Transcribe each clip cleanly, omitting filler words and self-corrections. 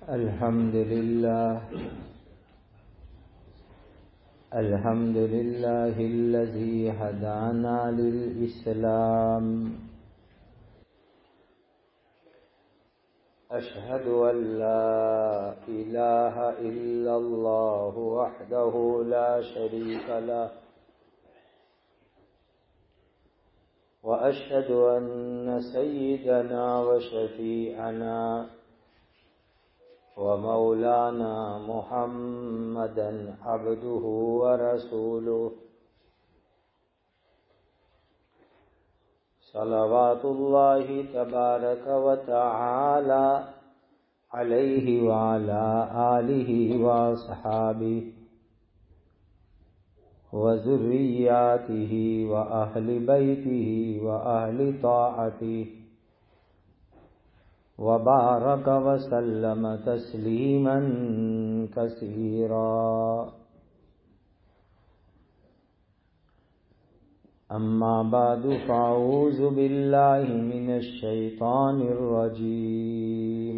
الحمد لله الذي هدانا للإسلام. أشهد أن لا إله إلا الله وحده لا شريك له، وأشهد أن سيدنا وشفيعنا ومولانا محمدا عبده ورسوله، صلوات الله تبارك وتعالى عليه وعلى آله وأصحابه وذرياته وأهل بيته وأهل طاعته، وبارك وسلم تسليما كثيرا. أما بعد، فأعوذ بالله من الشيطان الرجيم.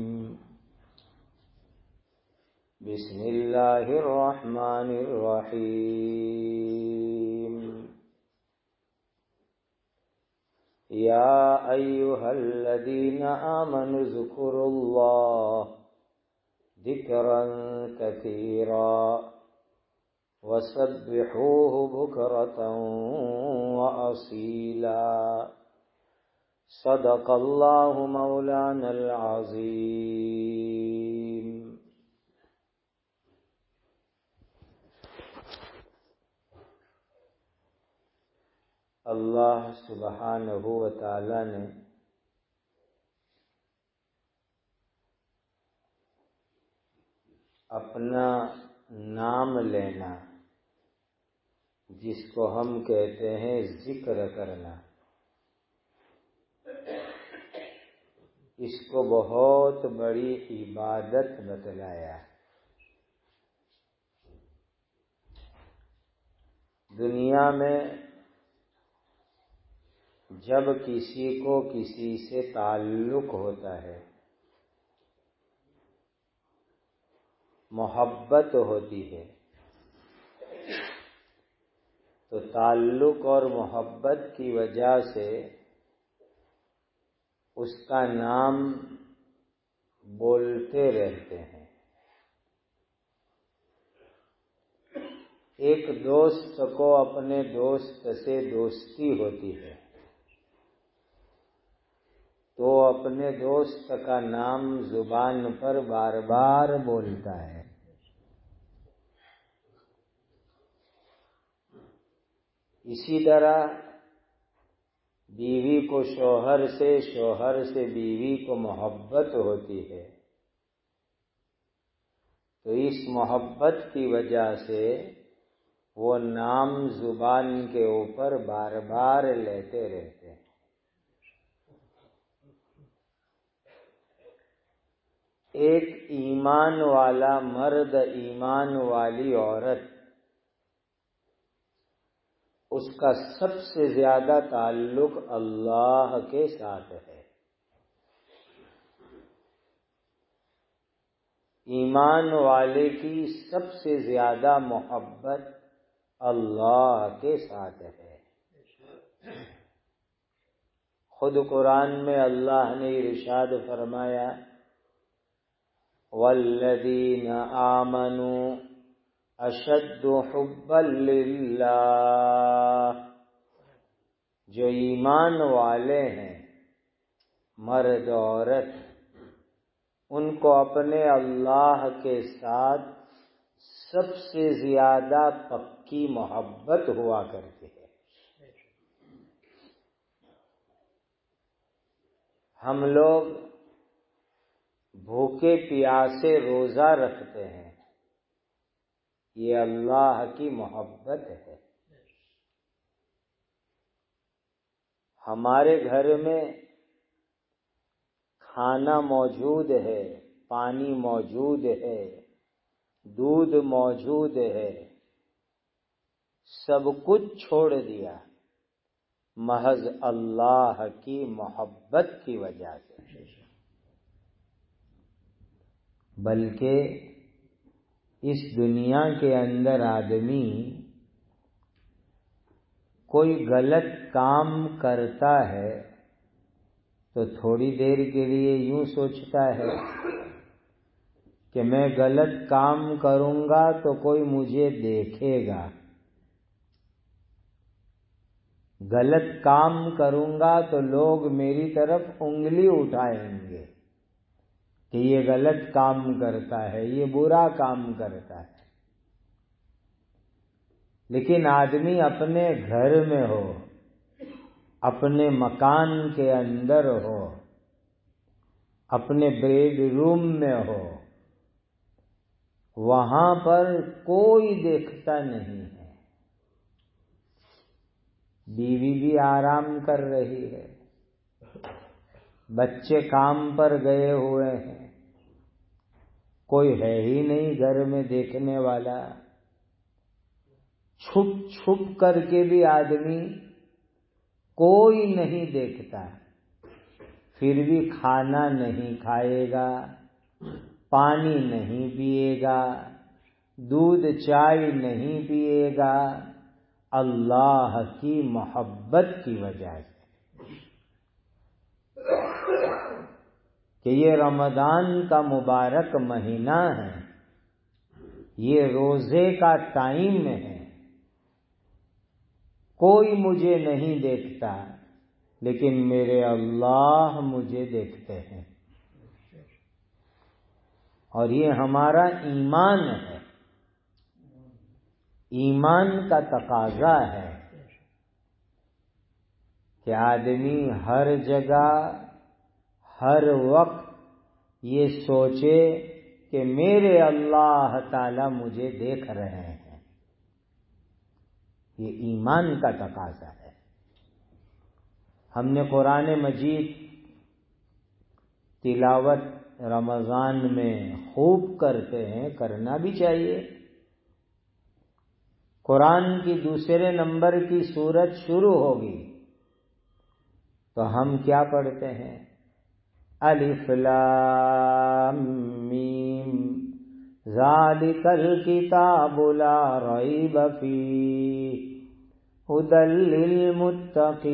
بسم الله الرحمن الرحيم. يا أيها الذين آمنوا اذكروا الله ذكرا كثيرا وسبحوه بكرة وأصيلا. صدق الله مولانا العظيم. اللہ سبحانہ و تعالی نے اپنا نام لینا، جس کو ہم کہتے ہیں ذکر کرنا، اس کو بہت بڑی عبادت بتلایا. دنیا میں جب کسی کو کسی سے تعلق ہوتا ہے، محبت ہوتی ہے، تو تعلق اور محبت کی وجہ سے اس کا نام بولتے رہتے ہیں. ایک دوست کو اپنے دوست سے دوستی ہوتی ہے تو اپنے دوست کا نام زبان پر بار بار بولتا ہے. اسی طرح بیوی کو شوہر سے، شوہر سے بیوی کو محبت ہوتی ہے تو اس محبت کی وجہ سے وہ نام زبان کے اوپر بار بار لیتے رہتے ہیں. ایک ایمان والا مرد، ایمان والی عورت، اس کا سب سے زیادہ تعلق اللہ کے ساتھ ہے. ایمان والے کی سب سے زیادہ محبت اللہ کے ساتھ ہے. خود قرآن میں اللہ نے ارشاد فرمایا، والذین آمنوا اشد حبا للہ. جو ایمان والے ہیں، مرد عورت، ان کو اپنے اللہ کے ساتھ سب سے زیادہ پکی محبت ہوا کرتی ہے. ہم لوگ بھوکے پیاسے روزہ رکھتے ہیں، یہ اللہ کی محبت ہے. ہمارے گھر میں کھانا موجود ہے، پانی موجود ہے، دودھ موجود ہے، سب کچھ چھوڑ دیا محض اللہ کی محبت کی وجہ سے. بلکہ اس دنیا کے اندر آدمی کوئی غلط کام کرتا ہے تو تھوڑی دیر کے لیے یوں سوچتا ہے کہ میں غلط کام کروں گا تو کوئی مجھے دیکھے گا، غلط کام کروں گا تو لوگ میری طرف انگلی اٹھائیں گے کہ یہ غلط کام کرتا ہے، یہ برا کام کرتا ہے۔ لیکن آدمی اپنے گھر میں ہو، اپنے مکان کے اندر ہو، اپنے بیڈ روم میں ہو، وہاں پر کوئی دیکھتا نہیں ہے، بیوی بھی آرام کر رہی ہے، بچے کام پر گئے ہوئے ہیں، کوئی ہے ہی نہیں گھر میں دیکھنے والا۔ چھپ چھپ کر کے بھی آدمی کوئی نہیں دیکھتا، پھر بھی کھانا نہیں کھائے گا، پانی نہیں پیے گا، دودھ چائے نہیں پیے گا، اللہ کی محبت کی وجہ سے کہ یہ رمضان کا مبارک مہینہ ہے، یہ روزے کا ٹائم ہے، کوئی مجھے نہیں دیکھتا لیکن میرے اللہ مجھے دیکھتے ہیں، اور یہ ہمارا ایمان ہے، ایمان کا تقاضا ہے کہ آدمی ہر جگہ ہر وقت یہ سوچے کہ میرے اللہ تعالی مجھے دیکھ رہے ہیں، یہ ایمان کا تقاضا ہے۔ ہم نے قرآن مجید تلاوت رمضان میں خوب کرتے ہیں، کرنا بھی چاہیے۔ قرآن کی دوسرے نمبر کی سورت شروع ہوگی تو ہم کیا پڑھتے ہیں؟ الف لام میم ذالک الکتاب لا ریب فیہ ھدی للمتقین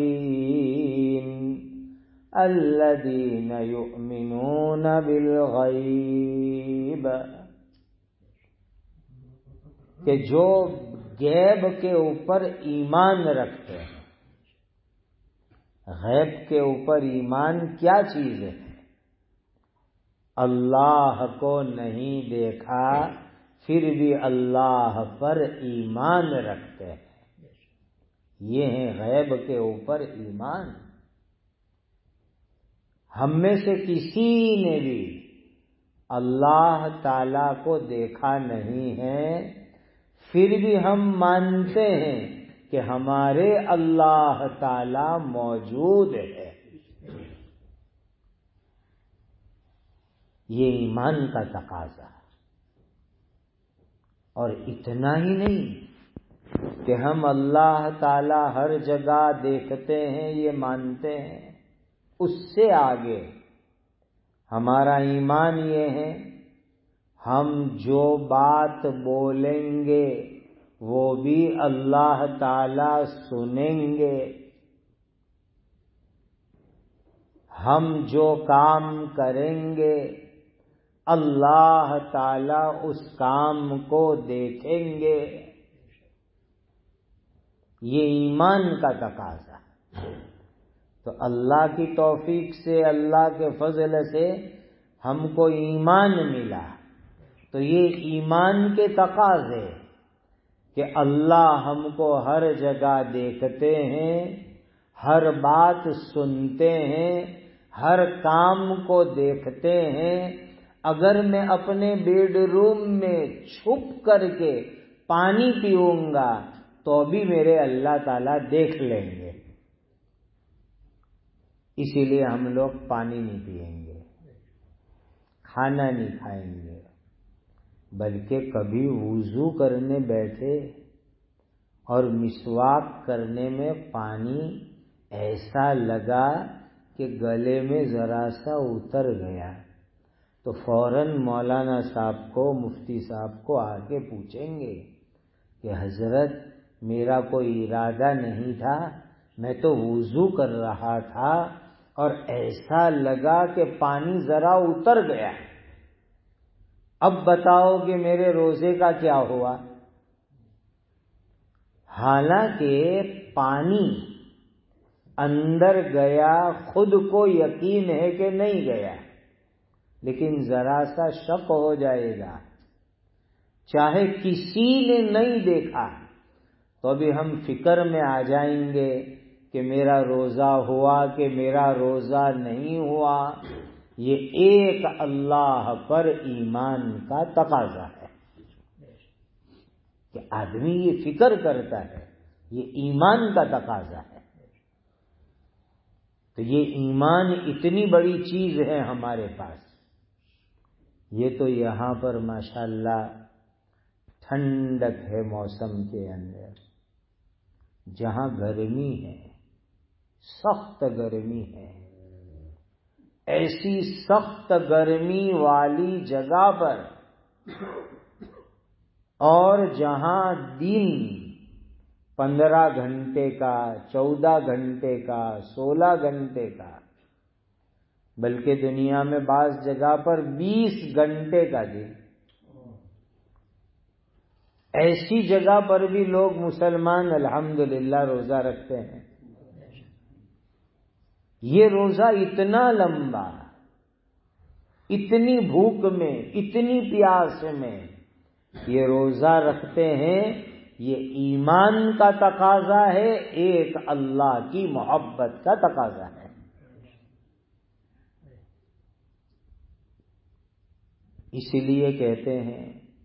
الذین یؤمنون بالغیب، کہ جو غیب کے اوپر ایمان رکھتے ہیں۔ غیب کے اوپر ایمان کیا چیز ہے؟ اللہ کو نہیں دیکھا پھر بھی اللہ پر ایمان رکھتے ہیں، یہ ہے غیب کے اوپر ایمان۔ ہم میں سے کسی نے بھی اللہ تعالی کو دیکھا نہیں ہے، پھر بھی ہم مانتے ہیں کہ ہمارے اللہ تعالی موجود ہے، یہ ایمان کا تقاضا۔ اور اتنا ہی نہیں کہ ہم اللہ تعالی ہر جگہ دیکھتے ہیں یہ مانتے ہیں، اس سے آگے ہمارا ایمان یہ ہے ہم جو بات بولیں گے وہ بھی اللہ تعالی سنیں گے، ہم جو کام کریں گے اللہ تعالی اس کام کو دیکھیں گے، یہ ایمان کا تقاضا۔ تو اللہ کی توفیق سے، اللہ کے فضل سے ہم کو ایمان ملا، تو یہ ایمان کے تقاضے کہ اللہ ہم کو ہر جگہ دیکھتے ہیں، ہر بات سنتے ہیں، ہر کام کو دیکھتے ہیں۔ اگر میں اپنے بیڈ روم میں چھپ کر کے پانی پیوں گا تو بھی میرے اللہ تعالیٰ دیکھ لیں گے، اسی لیے ہم لوگ پانی نہیں پئیں گے، کھانا نہیں کھائیں گے، بلکہ کبھی وضو کرنے بیٹھے اور مسواک کرنے میں پانی ایسا لگا کہ گلے میں ذرا سا اتر گیا تو فوراً مولانا صاحب کو، مفتی صاحب کو آ کے پوچھیں گے کہ حضرت میرا کوئی ارادہ نہیں تھا، میں تو وضو کر رہا تھا اور ایسا لگا کہ پانی ذرا اتر گیا، اب بتاؤ کہ میرے روزے کا کیا ہوا؟ حالانکہ پانی اندر گیا، خود کو یقین ہے کہ نہیں گیا، لیکن ذرا سا شک ہو جائے گا، چاہے کسی نے نہیں دیکھا تو بھی ہم فکر میں آ جائیں گے کہ میرا روزہ ہوا کہ میرا روزہ نہیں ہوا۔ یہ ایک اللہ پر ایمان کا تقاضا ہے کہ آدمی یہ فکر کرتا ہے، یہ ایمان کا تقاضا ہے۔ تو یہ ایمان اتنی بڑی چیز ہے ہمارے پاس۔ یہ تو یہاں پر ماشاءاللہ ٹھنڈک ہے موسم کے اندر، جہاں گرمی ہے، سخت گرمی ہے، ایسی سخت گرمی والی جگہ پر اور جہاں دن 15 گھنٹے کا، 14 گھنٹے کا، 16 گھنٹے کا، بلکہ دنیا میں بعض جگہ پر 20 گھنٹے کا دن، ایسی جگہ پر بھی لوگ مسلمان الحمدللہ روزہ رکھتے ہیں۔ یہ روزہ اتنا لمبا، اتنی بھوک میں، اتنی پیاس میں یہ روزہ رکھتے ہیں، یہ ایمان کا تقاضا ہے، ایک اللہ کی محبت کا تقاضا ہے۔ اس لیے کہتے ہیں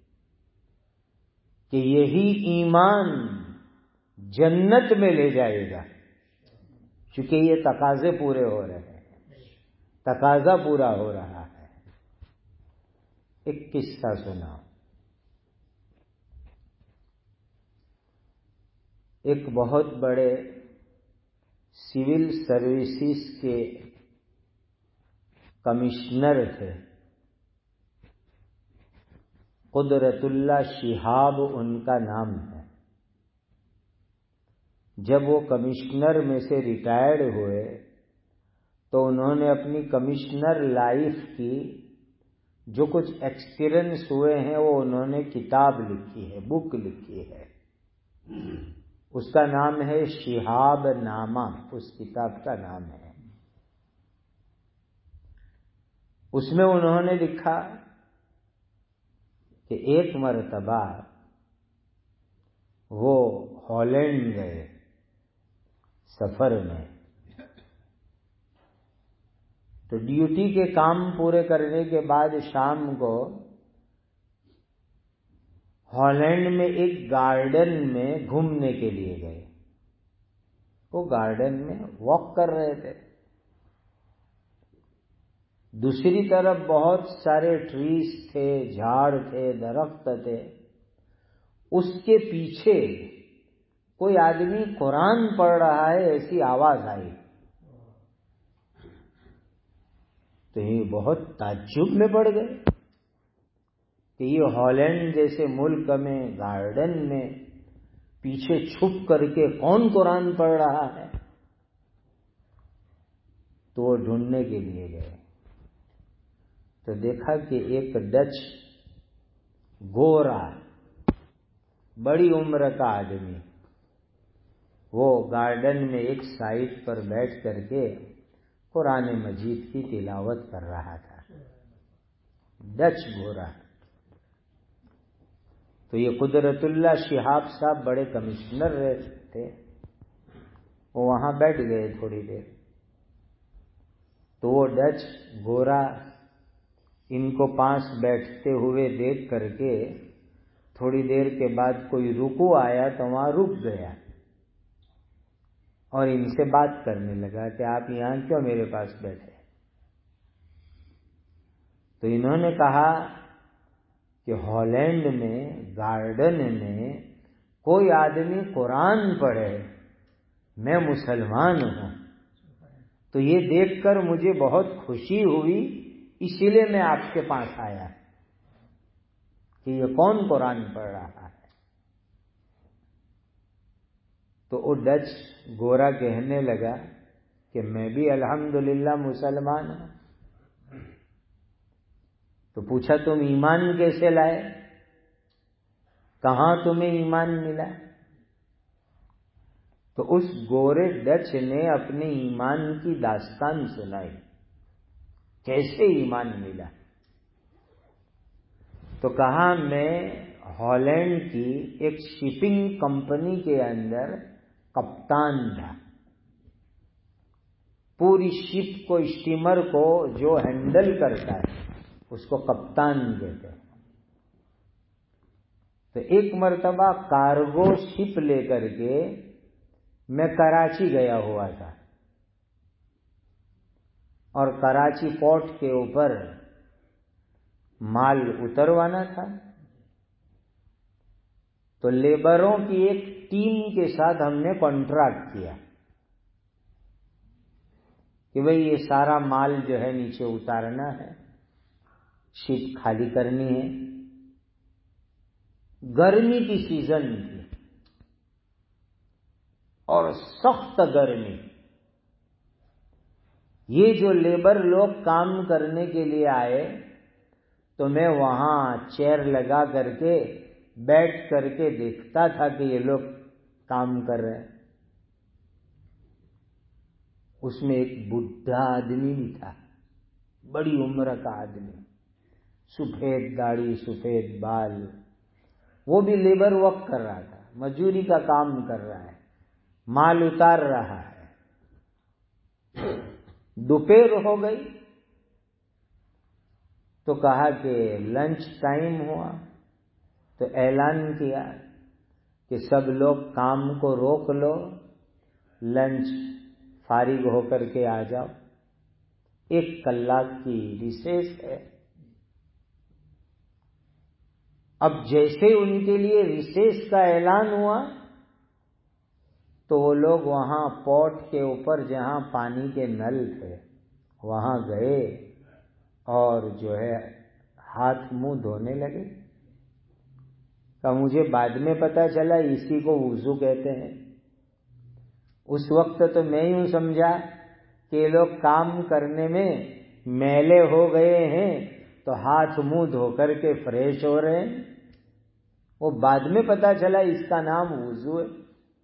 کہ یہی ایمان جنت میں لے جائے گا، چونکہ یہ تقاضے پورے ہو رہے ہیں، تقاضا پورا ہو رہا ہے۔ ایک قصہ سناؤ۔ ایک بہت بڑے سول سروسز کے کمشنر تھے، قدرت اللہ شہاب ان کا نام ہے۔ جب وہ کمشنر میں سے ریٹائرڈ ہوئے تو انہوں نے اپنی کمشنر لائف کی جو کچھ ایکسپیرئنس ہوئے ہیں وہ انہوں نے کتاب لکھی ہے، بک لکھی ہے، اس کا نام ہے شہاب نامہ، اس کتاب کا نام ہے۔ اس میں انہوں نے لکھا کہ ایک مرتبہ وہ ہالینڈ گئے سفر میں، تو ڈیوٹی کے کام پورے کرنے کے بعد شام کو ہالینڈ میں ایک گارڈن میں گھومنے کے لیے گئے۔ وہ گارڈن میں واک کر رہے تھے، دوسری طرف بہت سارے ٹریز تھے، جھاڑ تھے، درخت تھے، اس کے پیچھے کوئی آدمی قرآن پڑھ رہا ہے، ایسی آواز آئی تو یہ بہت تعجب میں پڑ گئے کہ یہ ہالینڈ جیسے ملک میں گارڈن میں پیچھے چھپ کر کے کون قرآن پڑھ رہا ہے؟ تو وہ ڈھونڈنے کے لیے گئے تو دیکھا کہ ایک ڈچ گورا بڑی عمر کا آدمی وہ گارڈن میں ایک سائٹ پر بیٹھ کر کے قرآن مجید کی تلاوت کر رہا تھا، ڈچ گورا۔ تو یہ قدرت اللہ شہاب صاحب بڑے کمشنر رہتے تھے، وہ وہاں بیٹھ گئے تھوڑی دیر، تو وہ ڈچ گورا ان کو پاس بیٹھتے ہوئے دیکھ کر کے تھوڑی دیر کے بعد کوئی رکوع آیا تو وہاں رک گیا اور ان سے بات کرنے لگا کہ آپ یہاں کیوں میرے پاس بیٹھے؟ تو انہوں نے کہا کہ ہالینڈ میں گارڈن میں کوئی آدمی قرآن پڑھے، میں مسلمان ہوں، تو یہ دیکھ کر مجھے بہت خوشی ہوئی اسی لیے میں آپ کے پاس آیا کہ یہ کون قرآن پڑھ رہا ہے۔ تو وہ ڈچ گورا کہنے لگا کہ میں بھی الحمدللہ مسلمان ہوں۔ تو پوچھا تم ایمان کیسے لائے؟ کہاں تمہیں ایمان ملا؟ تو اس گورے ڈچ نے اپنے ایمان کی داستان سنائی، کیسے ایمان ملا۔ تو کہا میں ہالینڈ کی ایک شپنگ کمپنی کے اندر کپتان تھا۔ پوری شپ کو، اسٹیمر کو جو ہینڈل کرتا ہے اس کو کپتان کہتے ہیں۔ تو ایک مرتبہ کارگو شپ لے کر کے میں کراچی گیا ہوا تھا، اور کراچی پورٹ کے اوپر مال اتروانا تھا۔ تو لیبروں کی ایک ٹیم کے ساتھ ہم نے کانٹریکٹ کیا کہ بھئی یہ سارا مال جو ہے نیچے اتارنا ہے، شپ خالی کرنی ہے۔ گرمی کی سیزن تھی اور سخت گرمی۔ یہ جو لیبر لوگ کام کرنے کے لیے آئے تو میں وہاں چیئر لگا کر کے بیٹھ کر کے دیکھتا تھا کہ یہ لوگ کام کر رہے ہیں۔ اس میں ایک بڈھا آدمی بھی تھا، بڑی عمر کا آدمی، سفید داڑھی سفید بال، وہ بھی لیبر ورک کر رہا تھا، مزدوری کا کام کر رہا ہے، مال اتار رہا ہے۔ دوپہر ہو گئی تو کہا کہ لنچ ٹائم ہوا، تو اعلان کیا کہ سب لوگ کام کو روک لو، لنچ فارغ ہو کر کے آ جاؤ، 1 کلاک کی ریسیس ہے۔ اب جیسے ان کے لیے ریسیس کا اعلان ہوا تو وہ لوگ وہاں پورٹ کے اوپر جہاں پانی کے نل تھے وہاں گئے اور جو ہے ہاتھ منہ دھونے لگے۔ تو مجھے بعد میں پتا چلا اسی کو وضو کہتے ہیں۔ اس وقت تو میں یوں سمجھا کہ یہ لوگ کام کرنے میں میلے ہو گئے ہیں تو ہاتھ منہ دھو کر کے فریش ہو رہے ہیں۔ وہ بعد میں پتا چلا اس کا نام وضو ہے۔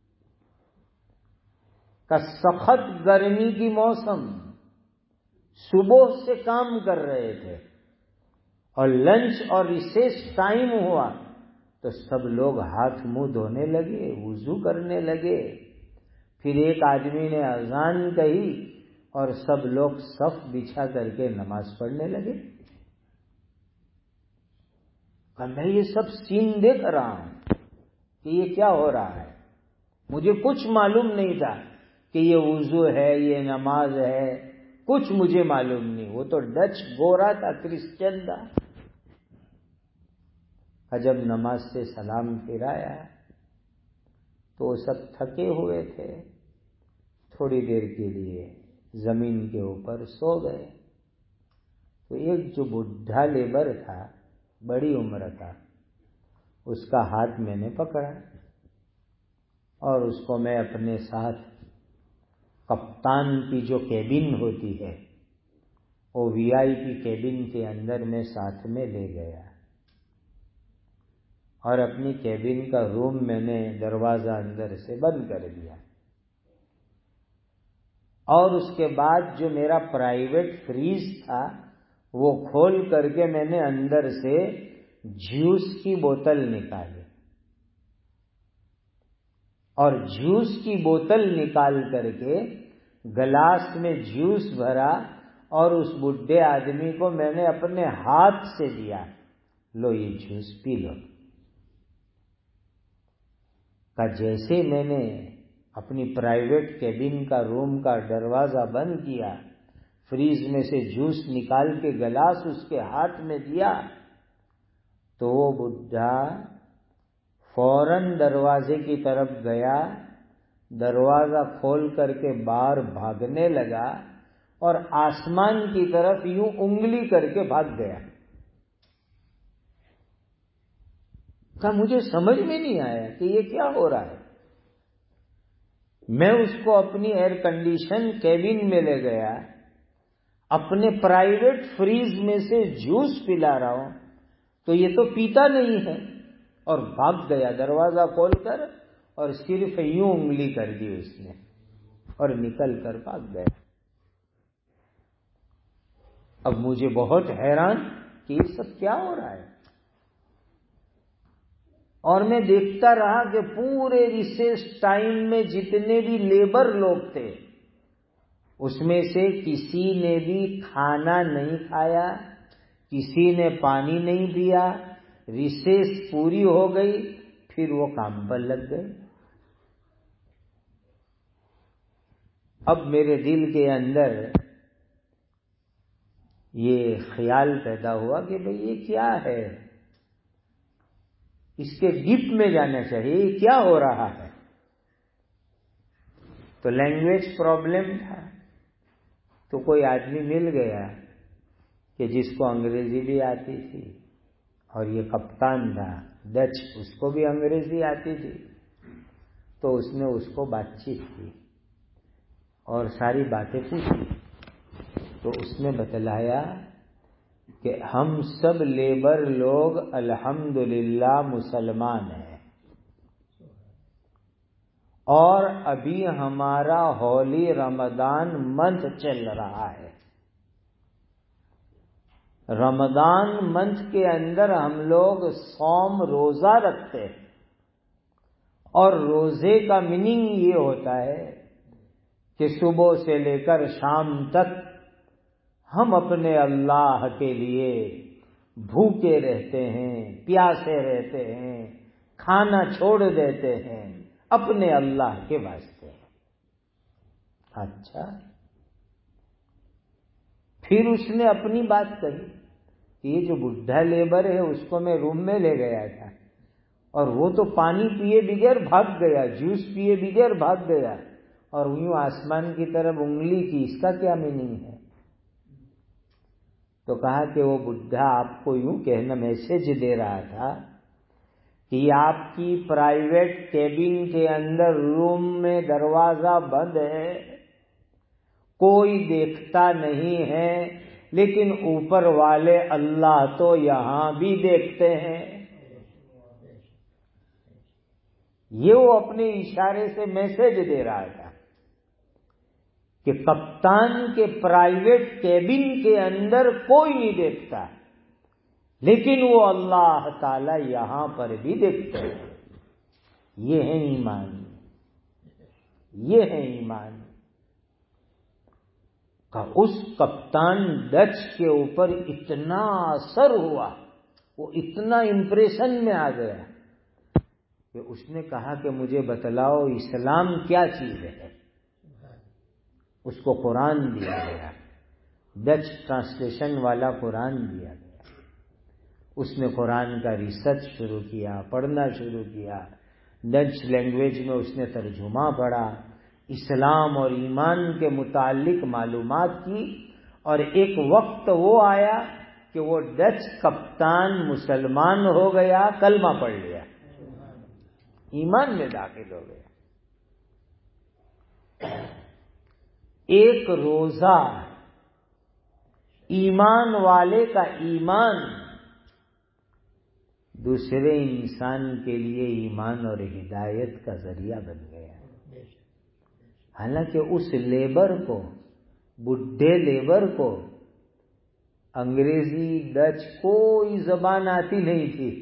کا سخت گرمی کی موسم، صبح سے کام کر رہے تھے اور لنچ اور ریسیس ٹائم ہوا تو سب لوگ ہاتھ منہ دھونے لگے، وضو کرنے لگے۔ پھر ایک آدمی نے اذان کہی اور سب لوگ صف بچھا کر کے نماز پڑھنے لگے۔ میں یہ سب سین دیکھ رہا ہوں کہ یہ کیا ہو رہا ہے، مجھے کچھ معلوم نہیں تھا کہ یہ وضو ہے، یہ نماز ہے، کچھ مجھے معلوم نہیں۔ وہ تو ڈچ گورا تھا، کرسچن تھا۔ جب نماز سے سلام پھرایا تو وہ سب تھکے ہوئے تھے، تھوڑی دیر کے لیے زمین کے اوپر سو گئے۔ تو ایک جو بڈھا لیبر تھا، بڑی عمر کا، اس کا ہاتھ میں نے پکڑا اور اس کو میں اپنے ساتھ کپتان کی جو کیبن ہوتی ہے، وہ VIP کیبن کے اندر میں ساتھ میں لے گیا، اور اپنی کیبن کا روم میں نے دروازہ اندر سے بند کر دیا، اور اس کے بعد جو میرا پرائیویٹ فریز تھا وہ کھول کر کے میں نے اندر سے جوس کی بوتل نکالی، اور جوس کی بوتل نکال کر کے گلاس میں جوس بھرا اور اس بڈھے آدمی کو میں نے اپنے ہاتھ سے دیا، لو یہ جوس پی لو۔ جیسے میں نے اپنی پرائیویٹ کیبن کا روم کا دروازہ بند کیا، فریز میں سے جوس نکال کے گلاس اس کے ہاتھ میں دیا، تو وہ بڈھا فوراً دروازے کی طرف گیا، دروازہ کھول کر کے باہر بھاگنے لگا اور آسمان کی طرف یوں انگلی کر کے بھاگ گیا. کہا مجھے سمجھ میں نہیں آیا کہ یہ کیا ہو رہا ہے. میں اس کو اپنی ایئر کنڈیشن کیبن میں لے گیا, اپنے پرائیویٹ فریز میں سے جوس پلا رہا ہوں تو یہ تو پیتا نہیں ہے, اور بھاگ گیا دروازہ کھول کر, اور صرف یوں انگلی کر دی اس نے اور نکل کر بھاگ گیا. اب مجھے بہت حیران کہ یہ سب کیا ہو رہا ہے, اور میں دیکھتا رہا کہ پورے ریسیس ٹائم میں جتنے بھی لیبر لوگ تھے اس میں سے کسی نے بھی کھانا نہیں کھایا, کسی نے پانی نہیں پیا. ریسیس پوری ہو گئی, پھر وہ کام پر لگ گئے. اب میرے دل کے اندر یہ خیال پیدا ہوا کہ بھئی یہ کیا ہے, اس کے ڈیپ میں جانا چاہیے, یہ کیا ہو رہا ہے. تو لینگویج پرابلم تھا, تو کوئی آدمی مل گیا کہ جس کو انگریزی بھی آتی تھی, اور یہ کپتان تھا ڈچ, اس کو بھی انگریزی آتی تھی. تو اس نے اس کو بات چیت کی اور ساری باتیں پوچھی. تو اس نے بتلایا کہ ہم سب لیبر لوگ الحمدللہ مسلمان ہیں, اور ابھی ہمارا ہولی رمضان منتھ چل رہا ہے. رمضان منتھ کے اندر ہم لوگ صوم روزہ رکھتے ہیں, اور روزے کا میننگ یہ ہوتا ہے کہ صبح سے لے کر شام تک ہم اپنے اللہ کے لیے بھوکے رہتے ہیں, پیاسے رہتے ہیں, کھانا چھوڑ دیتے ہیں اپنے اللہ کے واسطے. اچھا, پھر اس نے اپنی بات کہی کہ یہ جو بڈھا لیبر ہے اس کو میں روم میں لے گیا تھا, اور وہ تو پانی پیے بغیر بھاگ گیا, جوس پیے بغیر بھاگ گیا, اور یوں آسمان کی طرف انگلی کی, اس کا کیا میننگ ہے. تو کہا کہ وہ بڈھا آپ کو یوں کہنا میسج دے رہا تھا کہ آپ کی پرائیویٹ کیبن کے اندر روم میں دروازہ بند ہے, کوئی دیکھتا نہیں ہے, لیکن اوپر والے اللہ تو یہاں بھی دیکھتے ہیں. یہ وہ اپنے اشارے سے میسج دے رہا تھا کہ کپتان کے پرائیویٹ کیبن کے اندر کوئی نہیں دیکھتا, لیکن وہ اللہ تعالی یہاں پر بھی دیکھتے ہیں. یہ ہے ایمان, یہ ہے ایمان. کا اس کپتان ڈچ کے اوپر اتنا اثر ہوا, وہ اتنا امپریشن میں آ گیا کہ اس نے کہا کہ مجھے بتلاؤ اسلام کیا چیز ہے. اس کو قرآن دیا گیا, ڈچ ٹرانسلیشن والا قرآن دیا گیا. اس نے قرآن کا ریسرچ شروع کیا, پڑھنا شروع کیا, ڈچ لینگویج میں اس نے ترجمہ پڑھا, اسلام اور ایمان کے متعلق معلومات کی, اور ایک وقت وہ آیا کہ وہ ڈچ کپتان مسلمان ہو گیا, کلمہ پڑھ لیا, ایمان میں داخل ہو گیا. ایک روزہ ایمان والے کا ایمان دوسرے انسان کے لیے ایمان اور ہدایت کا ذریعہ بن گیا. حالانکہ اس لیبر کو, بڈھے لیبر کو انگریزی ڈچ کوئی زبان آتی نہیں تھی.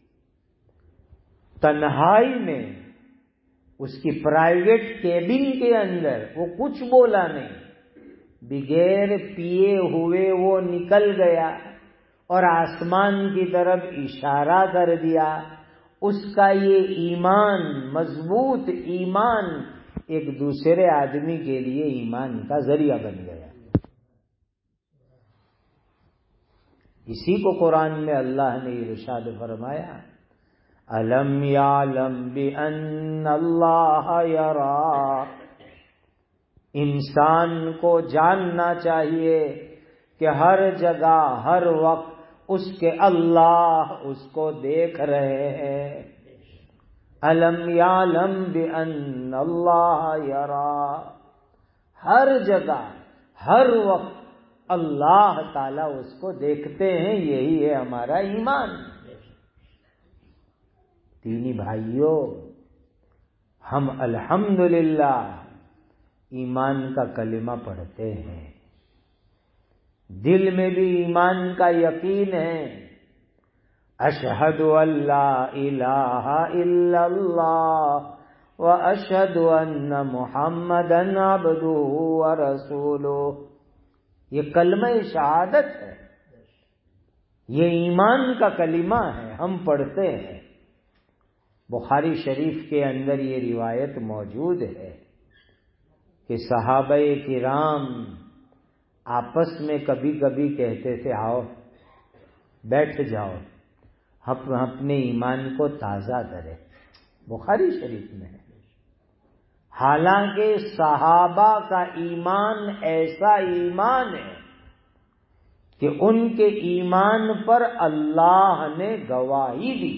تنہائی میں اس کی پرائیویٹ کیبن کے اندر وہ کچھ بولا نہیں, بغیر پیے ہوئے وہ نکل گیا اور آسمان کی طرف اشارہ کر دیا. اس کا یہ ایمان, مضبوط ایمان, ایک دوسرے آدمی کے لیے ایمان کا ذریعہ بن گیا. اسی کو قرآن میں اللہ نے ارشاد فرمایا, الم یعلم بان اللہ یرا, انسان کو جاننا چاہیے کہ ہر جگہ ہر وقت اس کے اللہ اس کو دیکھ رہے ہیں. الم یعلم بان اللہ یرا. ہر جگہ ہر وقت اللہ تعالی اس کو دیکھتے ہیں. یہی ہے ہمارا ایمان. دینی بھائیوں، ہم الحمدللہ ایمان کا کلمہ پڑھتے ہیں، دل میں بھی ایمان کا یقین ہے. اشہد ان لا الہ الا اللہ واشہد ان محمدا عبدہ ورسولہ. یہ کلمہ شہادت ہے، یہ ایمان کا کلمہ ہے، ہم پڑھتے ہیں. بخاری شریف کے اندر یہ روایت موجود ہے کہ صحابہ کرام آپس میں کبھی کبھی کہتے تھے آؤ بیٹھ جاؤ ہم اپنے ایمان کو تازہ کریں. بخاری شریف میں ہے. حالانکہ صحابہ کا ایمان ایسا ایمان ہے کہ ان کے ایمان پر اللہ نے گواہی دی.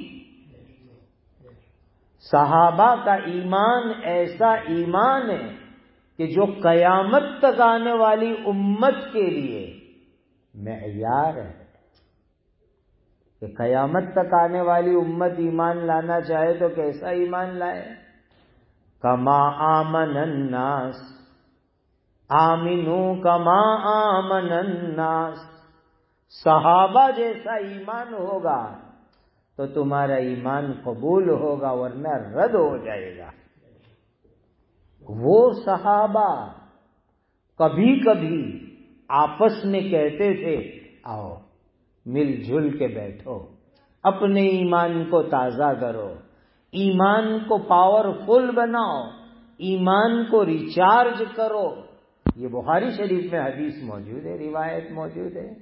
صحابہ کا ایمان ایسا ایمان ہے کہ جو قیامت تک آنے والی امت کے لیے معیار ہے. کہ قیامت تک آنے والی امت ایمان لانا چاہے تو کیسا ایمان لائے؟ کما آمن الناس آمنو کما آمن الناس. صحابہ جیسا ایمان ہوگا تو تمہارا ایمان قبول ہوگا ورنہ رد ہو جائے گا. وہ صحابہ کبھی کبھی آپس میں کہتے تھے آؤ مل جل کے بیٹھو، اپنے ایمان کو تازہ کرو، ایمان کو پاورفل بناؤ، ایمان کو ریچارج کرو. یہ بخاری شریف میں حدیث موجود ہے، روایت موجود ہے.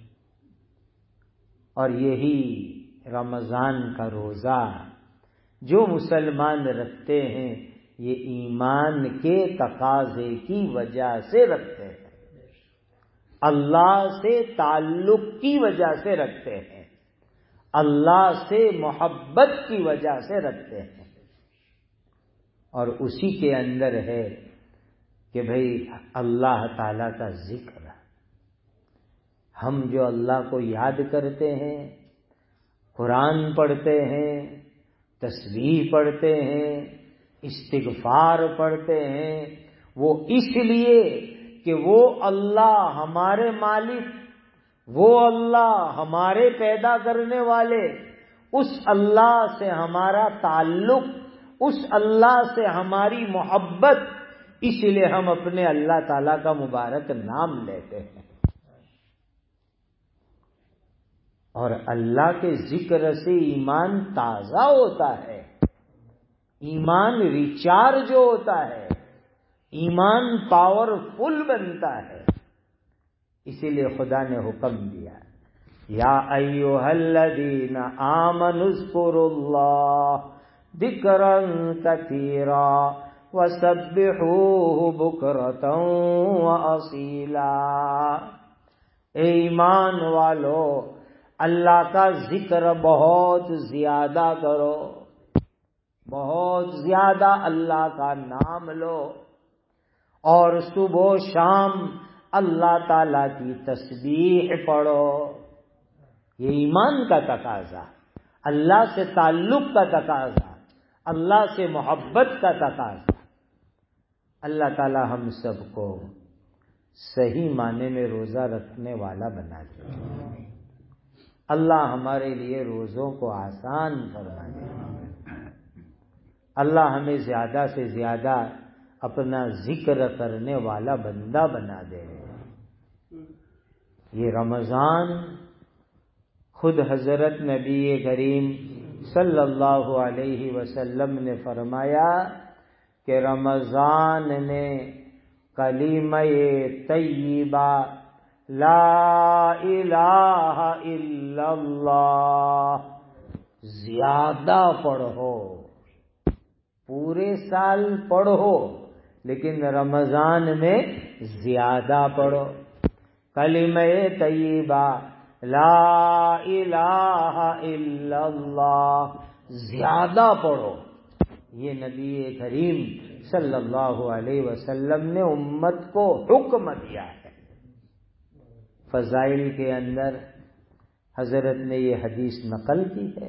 اور یہی رمضان کا روزہ جو مسلمان رکھتے ہیں یہ ایمان کے تقاضے کی وجہ سے رکھتے ہیں، اللہ سے تعلق کی وجہ سے رکھتے ہیں، اللہ سے محبت کی وجہ سے رکھتے ہیں. اور اسی کے اندر ہے کہ بھئی اللہ تعالی کا ذکر. ہم جو اللہ کو یاد کرتے ہیں، قرآن پڑھتے ہیں، تسبیح پڑھتے ہیں، استغفار پڑھتے ہیں، وہ اس لیے کہ وہ اللہ ہمارے مالک، وہ اللہ ہمارے پیدا کرنے والے، اس اللہ سے ہمارا تعلق، اس اللہ سے ہماری محبت، اس لیے ہم اپنے اللہ تعالیٰ کا مبارک نام لیتے ہیں. اور اللہ کے ذکر سے ایمان تازہ ہوتا ہے، ایمان ریچارج ہوتا ہے، ایمان پاورفل بنتا ہے. اسی لیے خدا نے حکم دیا یا ایھا الذین آمنوا اذکروا اللہ ذکرا کثیرا وسبحوہ بکرۃ واصیلا. اے ایمان والو، اللہ کا ذکر بہت زیادہ کرو، بہت زیادہ اللہ کا نام لو، اور صبح و شام اللہ تعالی کی تسبیح پڑھو. یہ ایمان کا تقاضا، اللہ سے تعلق کا تقاضا، اللہ سے محبت کا تقاضا. اللہ تعالی ہم سب کو صحیح معنی میں روزہ رکھنے والا بنا دے. اللہ ہمارے لیے روزوں کو آسان فرما دے. اللہ ہمیں زیادہ سے زیادہ اپنا ذکر کرنے والا بندہ بنا دے. یہ رمضان خود حضرت نبی کریم صلی اللہ علیہ وسلم نے فرمایا کہ رمضان نے کلمہ طیبہ لا الہ الا اللہ زیادہ پڑھو، پورے سال پڑھو لیکن رمضان میں زیادہ پڑھو. کلمہ طیبہ لا الہ الا اللہ زیادہ پڑھو. یہ نبی کریم صلی اللہ علیہ وسلم نے امت کو حکم دیا ہے. فضائل کے اندر حضرت نے یہ حدیث نقل کی ہے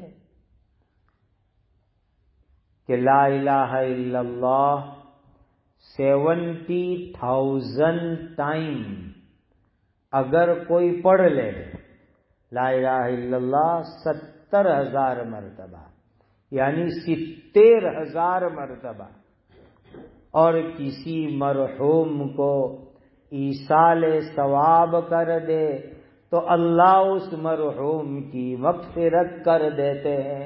کہ لا الہ الا اللہ 70,000 ٹائم اگر کوئی پڑھ لے، لا الہ الا اللہ 70,000 مرتبہ یعنی 70,000 مرتبہ، اور کسی مرحوم کو ایصال ثواب کر دے تو اللہ اس مرحوم کی مغفرت کر دیتے ہیں.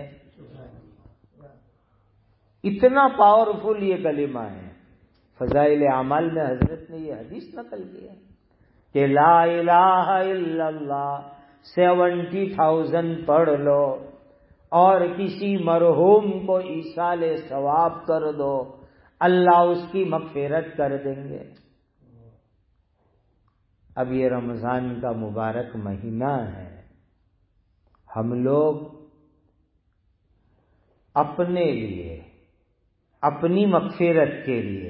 اتنا پاورفل یہ کلمہ ہے. فضائل اعمال میں حضرت نے یہ حدیث نقل کی ہے کہ لا الہ الا اللہ 70,000 پڑھ لو اور کسی مرحوم کو ایصال ثواب کر دو، اللہ اس کی مغفرت کر دیں گے. اب یہ رمضان کا مبارک مہینہ ہے، ہم لوگ اپنے لیے، اپنی مغفرت کے لیے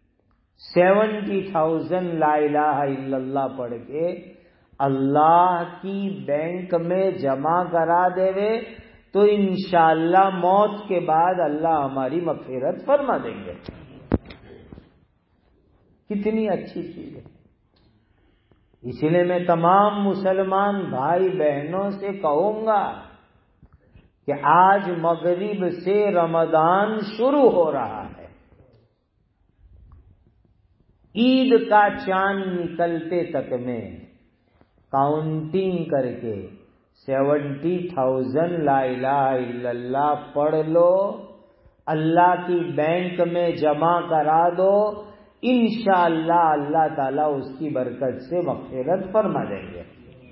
70,000 لا الہ الا اللہ پڑھ کے اللہ کی بینک میں جمع کرا دے وے تو انشاءاللہ موت کے بعد اللہ ہماری مغفرت فرما دیں گے. کتنی اچھی چیز ہے. اس لیے میں تمام مسلمان بھائی بہنوں سے کہوں گا کہ آج مغرب سے رمضان شروع ہو رہا ہے. عید کا چاند نکلتے تک میں کاؤنٹنگ کر کے 70,000 لا الہ الا اللہ پڑھ لو، اللہ کی بینک میں جمع کرا دو، انشاءاللہ اللہ تعالیٰ اس کی برکت سے مغفرت فرما دیں گے.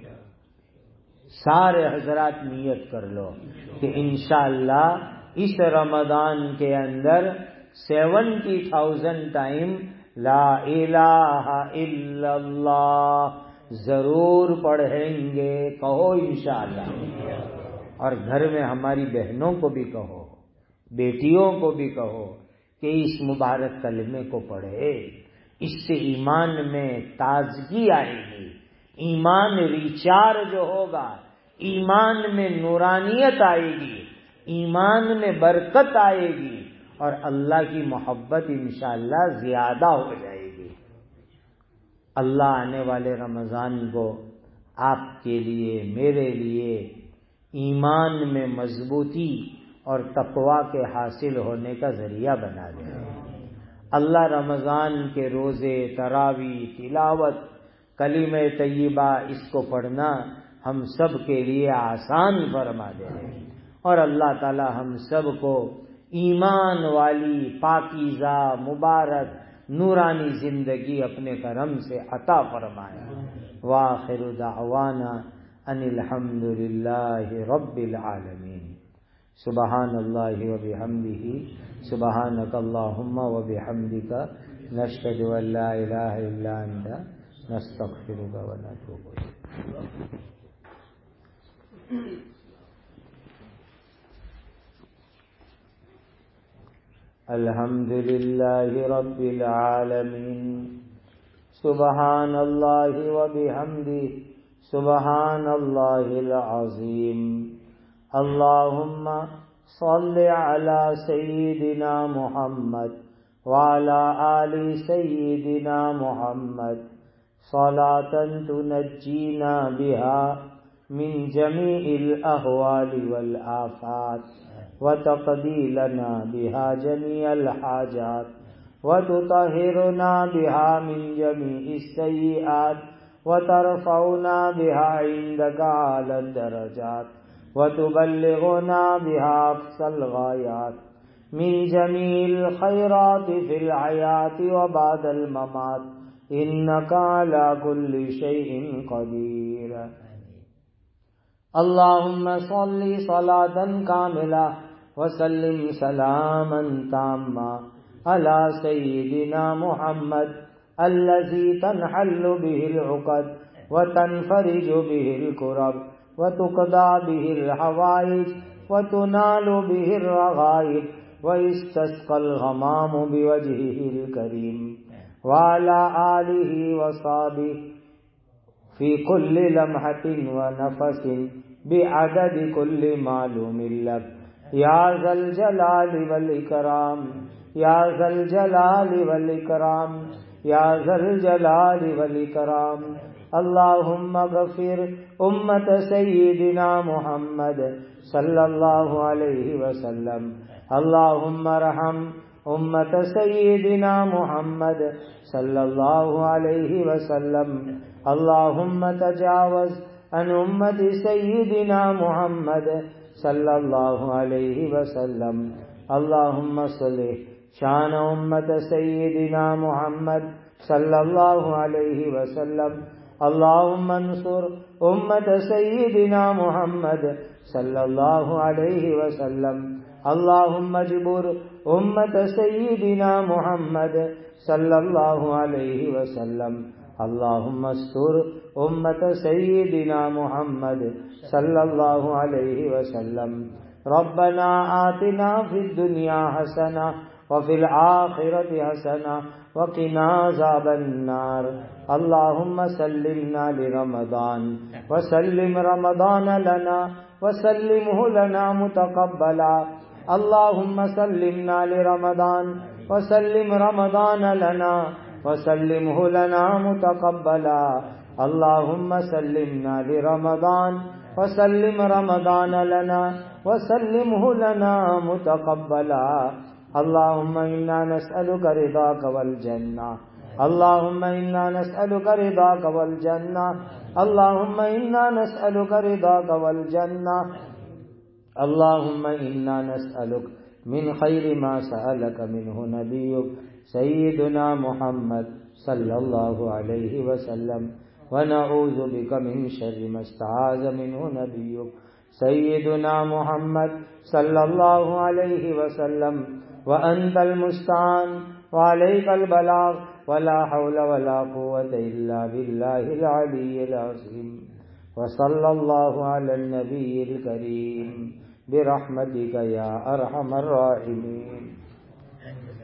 سارے حضرات نیت کر لو کہ انشاءاللہ اس رمضان کے اندر 70,000 ٹائم لا الہ الا اللہ ضرور پڑھیں گے. کہو انشاءاللہ. اور گھر میں ہماری بہنوں کو بھی کہو، بیٹیوں کو بھی کہو کہ اس مبارک کلمے کو پڑھے. اس سے ایمان میں تازگی آئے گی، ایمان ریچارج ہوگا، ایمان میں نورانیت آئے گی، ایمان میں برکت آئے گی اور اللہ کی محبت انشاءاللہ زیادہ ہو جائے گی. اللہ آنے والے رمضان کو آپ کے لیے، میرے لیے ایمان میں مضبوطی اور تقوی کے حاصل ہونے کا ذریعہ بنا دے. اللہ رمضان کے روزے، تراویح، تلاوت، کلمہ طیبہ اس کو پڑھنا ہم سب کے لیے آسان فرما دے اور اللہ تعالی ہم سب کو ایمان والی پاکیزہ مبارک نورانی زندگی اپنے کرم سے عطا فرمائے. وآخر دعوانا ان الحمد للہ رب العالمین. سبحان اللہ وبحمدہ، سبحانک اللہم وبحمدک، نشہد ان لا الہ الا انت، نستغفرک ونتوب الیک. الحمد للہ رب العالمین. سبحان اللہ وبحمدہ، سبحان اللہ العظیم. اللہم صل علی سیدنا محمد وعلی آل سیدنا محمد صلاة تنجینا بها من جمیع الاحوال والآفات وتقضی لنا بها جمیع الحاجات وتطہرنا بها من جمیع السیئات وترفعنا بها عندك اعلی الدرجات وتبلغنا بها أقصى الغايات من جميع الخيرات في الحياة وبعد الممات إنك على كل شيء قدير. اللهم صل صلاة كاملة وسلم سلاما تاما على سيدنا محمد الذي تنحل به العقد وتنفرج به الكرب وتقضى به الحوائج وتنال به الرغائب ويستسقى الغمام بوجهه الكريم وعلى آله وصحبه في كل لمحة ونفس بعدد كل معلوم لك يا ذا الجلال والإكرام يا ذا الجلال والإكرام يا ذا الجلال والإكرام اللهم اغفر أمة سيدنا محمد صلى الله عليه وسلم اللهم ارحم أمة سيدنا محمد صلى الله عليه وسلم اللهم تجاوز عن أمة سيدنا محمد صلى الله عليه وسلم اللهم صلح شان أمة سيدنا محمد صلى الله عليه وسلم اللهم انصر أمة سيدنا محمد صلى الله عليه وسلم اللهم اجبر أمة سيدنا محمد صلى الله عليه وسلم اللهم استر أمة سيدنا محمد صلى الله عليه وسلم ربنا آتنا في الدنيا حسنة وفي الآخرة حسنة وقنا عذاب النار اللهم سلمنا لرمضان وسلم رمضان لنا وسلمه لنا متقبلا اللهم سلمنا لرمضان وسلم رمضان لنا وسلمه لنا متقبلا اللهم سلمنا لرمضان وسلم رمضان لنا وسلمه لنا متقبلا اللهم إنا نسألك رضاك والجنة اللهم إنا نسألك رضاك والجنة اللهم إنا نسألك رضاك والجنة اللهم إنا نسألك من خير ما سألك منه نبيك سيدنا محمد صلى الله عليه وسلم ونعوذ بك من شر ما استعاذ منه نبيك سيدنا محمد صلى الله عليه وسلم وأنت المستعان وعليك البلاغ ولا حول ولا قوة إلا بالله العلي العظيم وصلى الله على النبي الكريم برحمتك يا أرحم الراحمين.